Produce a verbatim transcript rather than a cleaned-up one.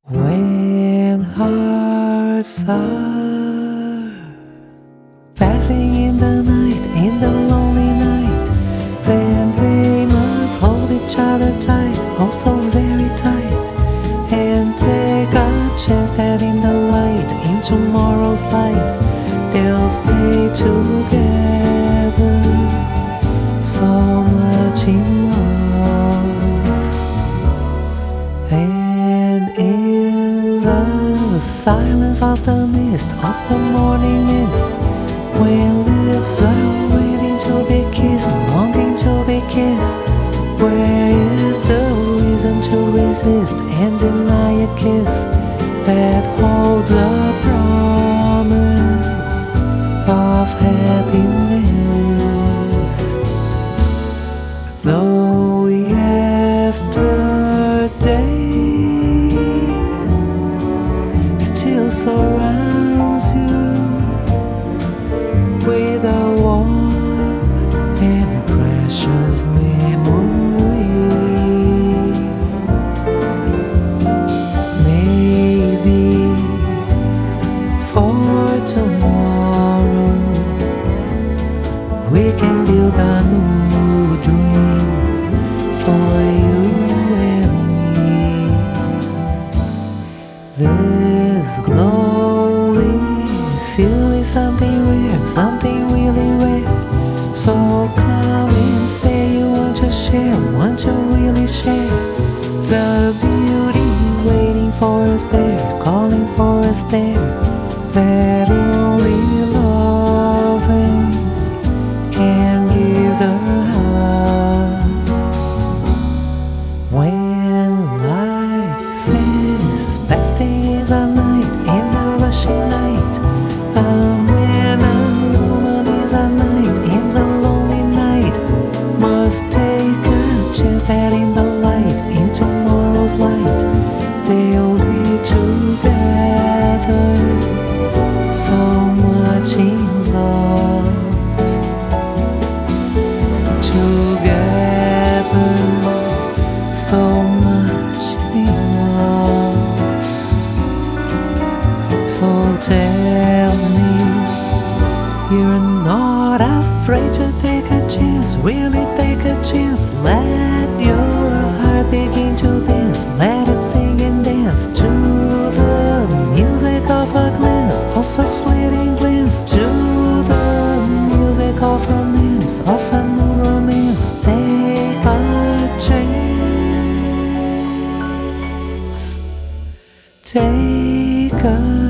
When hearts are passing in the night, in the lonely night, then they must hold each other tight, oh so very tight, and take a chance that in the light, in tomorrow's light, they'll stay together, so much in love. And in the silence of the mist, of the morning mist, when lips are waiting to be kissed, longing to be kissed, where is the reason to resist and deny a kiss that holds a promise of happiness? Though yesterday still surrounds you with a warm and precious memory, maybe for tomorrow we can build a new dream for you and me. This glowing feeling, something rare, something really rare. So come and say you want to share, want to really share the beauty waiting for us there, calling for us there, that only loving can give the heart. When life is passing in the night, in the rushing night, a man and woman in the night, in the lonely night, must take a chance that in the light, in tomorrow's light, they'll be together, so much in love. Together, so much in love. So tell me you're not afraid to take a chance, really take a chance. Let your heart begin to dance, let it sing and dance to the music of a glance, of a fleeting glance, to the music of romance, of a new romance. Take a chance, take a